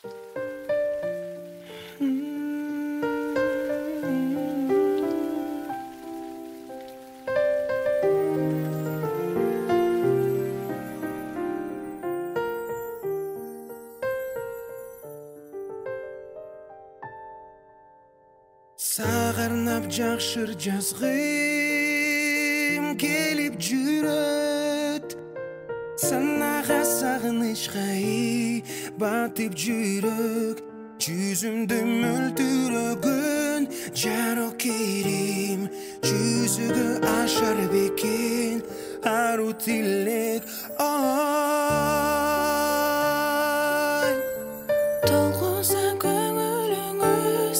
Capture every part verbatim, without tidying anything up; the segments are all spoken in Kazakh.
Сағарнап жақшыр жазғым келіп жүрөт, санаға сағынышқа батып жүрөк, жүзімді мөлтірөгөн жарық керім, жүзігі ашар бекен ару тилек. Ай, толқынса көңіліңіз,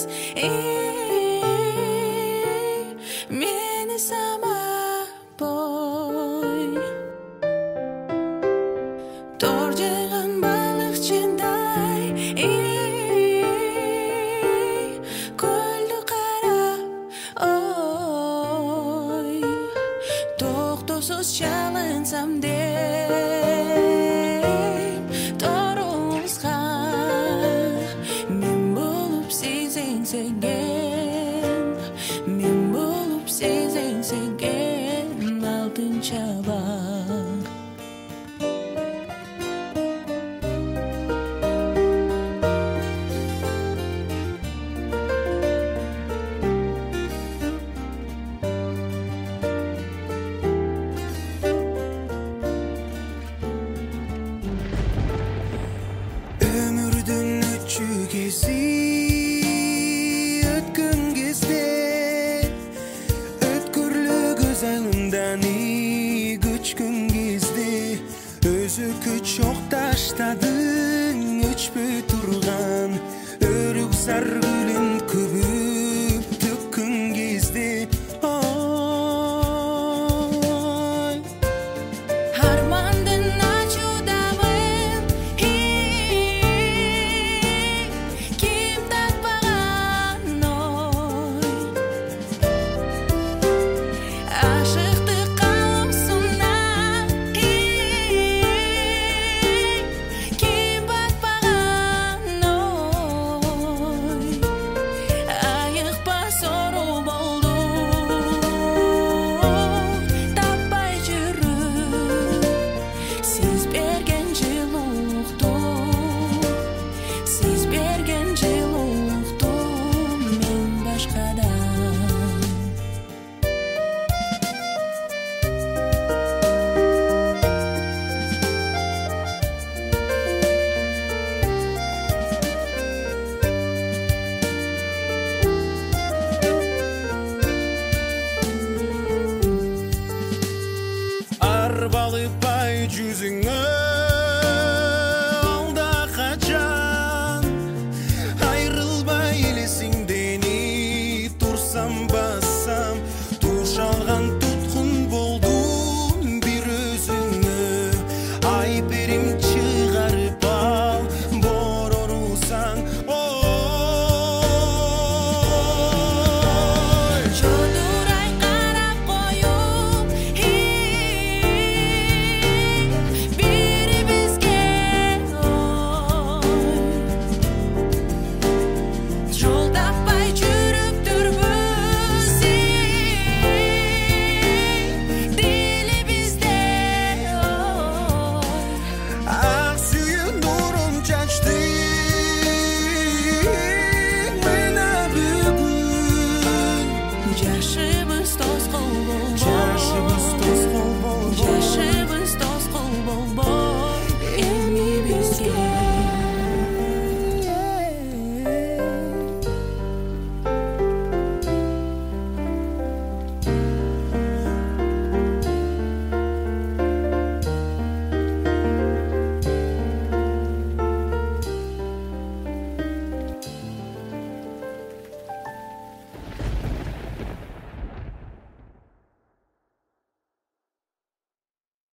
мені самап бой. Тор жайған балықшындай, көлді қара, ой. Тоқтаусыз жалынсам деп, торыңызға мен болып сезен сенген, мен болып сезен сенген алтын шабақ. Өмірдің өтші кези өткін кезде, өткірлі көз айлымдан күчкін кезде, өзі күч оқташтадың өчпөй тұрған өрік зар гүлін күп